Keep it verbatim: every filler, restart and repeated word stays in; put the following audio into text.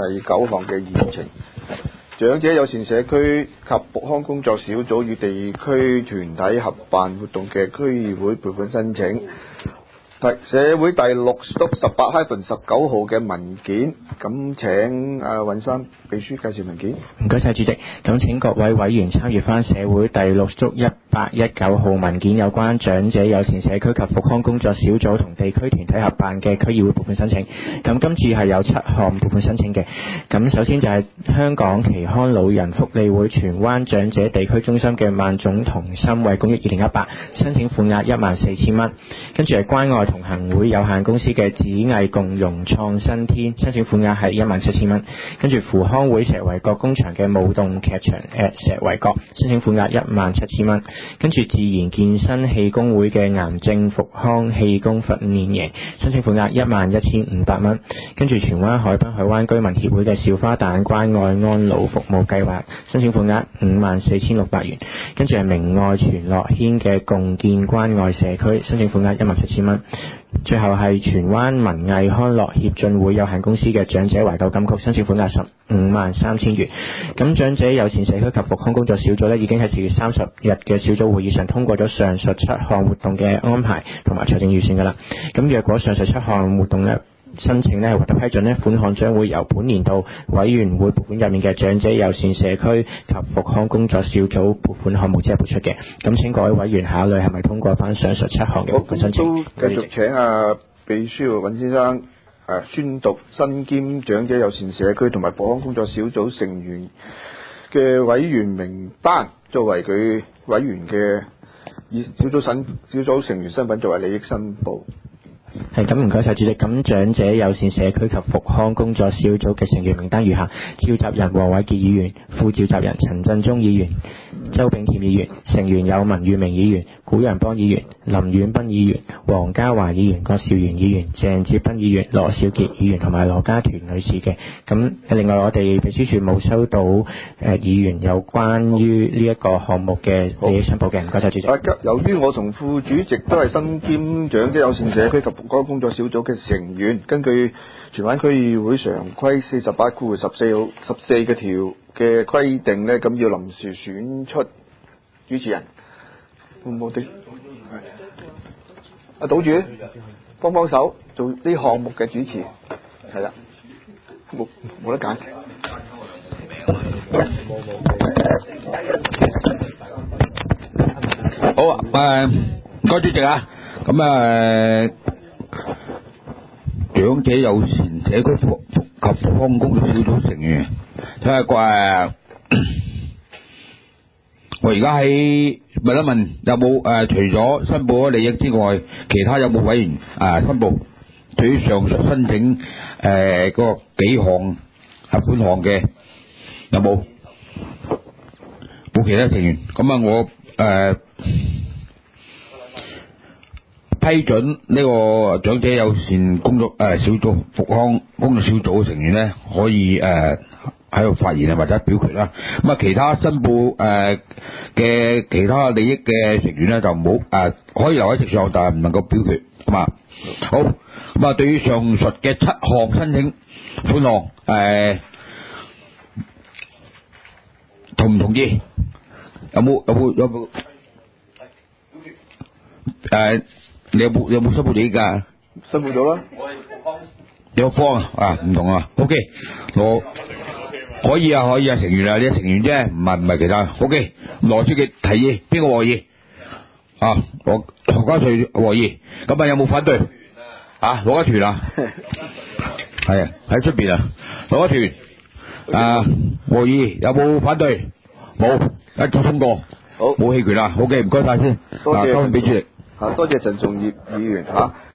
第九項嘅議程。長者友善社區及復康工作小組與地區團體合辦活動嘅區議會撥款申請。社會第六督十八 -十九號嘅文件，咁請阿尹生秘書介紹文件。 唔該晒主席，咁請各位委員參閱翻社會第六督一八一九號文件，有關長者友善社區及復康工作小組同地區團體合辦嘅區議會撥款申請。咁今次係有七項撥款申請嘅。咁首先就係香港期刊老人福利會荃灣長者地區中心嘅萬種同心惠公益二零一八，申請款額一萬四千蚊。跟住係關愛同行會有限公司嘅紫藝共融創新天，申請款額係一萬七千蚊。跟住扶康會石圍角工場嘅舞動劇場 at 石圍角，申請款額一萬七千蚊。跟住自然健身氣功會嘅癌症復康氣功訓練營，申請款額一萬一千五百蚊。跟住荃灣海濱海灣居民協會嘅小花旦關愛安老服務計劃，申請款額五萬四千六百元。跟住係明愛全樂軒嘅共建關愛社區，申請款額一萬七千蚊。最後係荃灣文藝康樂協進會有限公司嘅長者懷舊金曲，申請款額十五萬三千元。咁長者友善社區及復康工作小組呢，已經喺四月三十日嘅小組會議上通過咗上述七項活動嘅安排同埋財政預算噶啦。咁若果上述七項活動呢申請呢獲得批准呢，款項將會由本年度委員會撥款入面嘅長者友善社區及復康工作小組撥款項目之後撥出嘅。咁請各位委員考慮係咪通過翻上述七項嘅撥款申請。 都繼續請阿秘書尹先生誒宣讀身兼長者友善社區同埋復康工作小組成員嘅委員名單，作為佢委員嘅以小組身小組成員身份作為利益申報。 係咁，唔該晒主席。咁長者友善社區及復康工作小組嘅成員名單如下：召集人黃偉傑議員，副召集人陳振中議員、周炳添議員，成員有文裕明議員、古陽邦議員、林遠斌議員、黃家華議員、郭兆元議員、鄭哲斌議員、羅少傑議員同埋羅家團女士嘅。咁另外我哋秘書處冇收到誒、呃、議員有關於呢一個項目嘅利益申報嘅，唔該晒主席。 由於我同副主席都係身兼長者友善社區及復康工作小組嘅成員，根據荃灣區議會常規四十八括十四號十四嘅條嘅規定呢，咁要臨時選出主持人，會唔會？阿島主幫幫手做呢項目嘅主持，係啦，冇冇得揀。 好啊，誒唔該主席啊，咁啊長者友善社區復及復康工作小組成員，睇下誒，我而家喺問一問有冇誒除咗申報咗利益之外，其他有冇委員誒申報對於上述申請誒嗰個幾項啊款項嘅有冇？冇其他成員，咁啊我誒。批准呢個長者友善工作誒、呃、小組復康工作小組嘅成員咧，可以誒喺度發言啊，或者表決啦。咁啊，其他申報誒嘅其他利益嘅成員咧，就唔好誒可以留喺席上，但係唔能夠表決，係嘛？好，咁啊，對於上述嘅七項申請款項誒，同唔同意？有冇有冇有冇誒？你有冇有冇申報利益㗎？ 申報咗啦。 有方啊，啊唔同啊。O K， 我可以啊，可以啊，成員啊，呢啲成員啫，唔係唔係其他。O K， 羅書記提議，邊個和議？啊，我何家瑞和議。咁啊，有冇反對？啊，羅家團啊，係啊，喺出邊啊，羅家團啊和議，有冇反對？冇，一致通過。好，冇棄權啦。O K， 唔該晒先。 多謝。 交俾主席。 啊，多謝陳仲業議員嚇。